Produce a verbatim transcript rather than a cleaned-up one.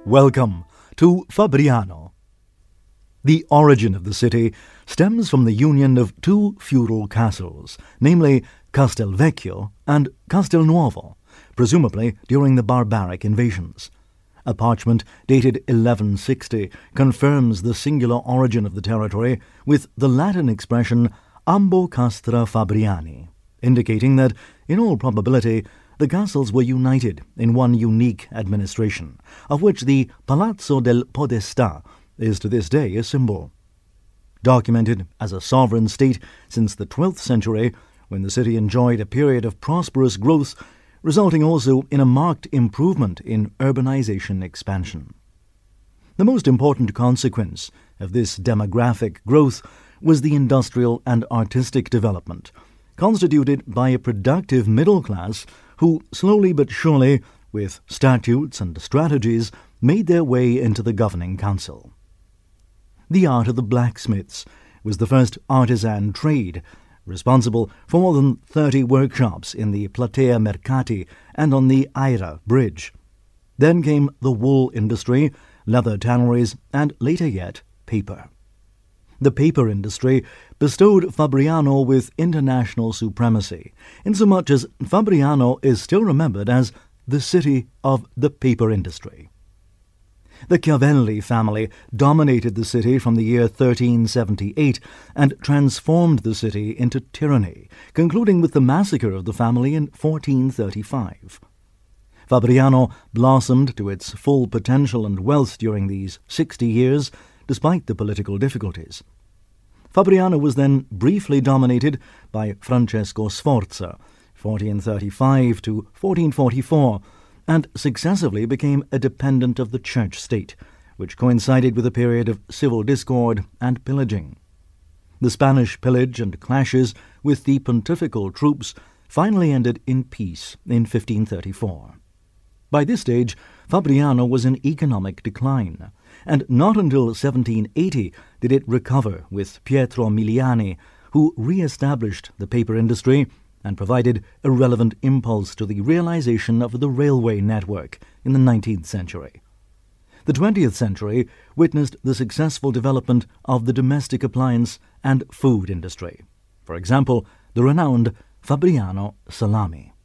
Welcome to Fabriano. The origin of the city stems from the union of two feudal castles, namely Castelvecchio and Castelnuovo, presumably during the barbaric invasions. A parchment dated eleven sixty confirms the singular origin of the territory with the Latin expression Ambo Castra Fabriani, indicating that, in all probability, the castles were united in one unique administration, of which the Palazzo del Podestà is to this day a symbol. Documented as a sovereign state since the twelfth century, when the city enjoyed a period of prosperous growth, resulting also in a marked improvement in urbanization expansion. The most important consequence of this demographic growth was the industrial and artistic development, constituted by a productive middle class who slowly but surely, with statutes and strategies, made their way into the governing council. The art of the blacksmiths was the first artisan trade, responsible for more than thirty workshops in the Platea Mercati and on the Eira Bridge. Then came the wool industry, leather tanneries, and later yet, paper. The paper industry bestowed Fabriano with international supremacy, insomuch as Fabriano is still remembered as the city of the paper industry. The Chiavelli family dominated the city from the year thirteen seventy-eight and transformed the city into tyranny, concluding with the massacre of the family in fourteen thirty-five. Fabriano blossomed to its full potential and wealth during these sixty years, despite the political difficulties. Fabriano was then briefly dominated by Francesco Sforza, fourteen thirty-five to fourteen forty-four, and successively became a dependent of the church state, which coincided with a period of civil discord and pillaging. The Spanish pillage and clashes with the pontifical troops finally ended in peace in fifteen thirty-four. By this stage, Fabriano was in economic decline, and not until seventeen eighty did it recover with Pietro Miliani, who re-established the paper industry and provided a relevant impulse to the realization of the railway network in the nineteenth century. The twentieth century witnessed the successful development of the domestic appliance and food industry. For example, the renowned Fabriano salami.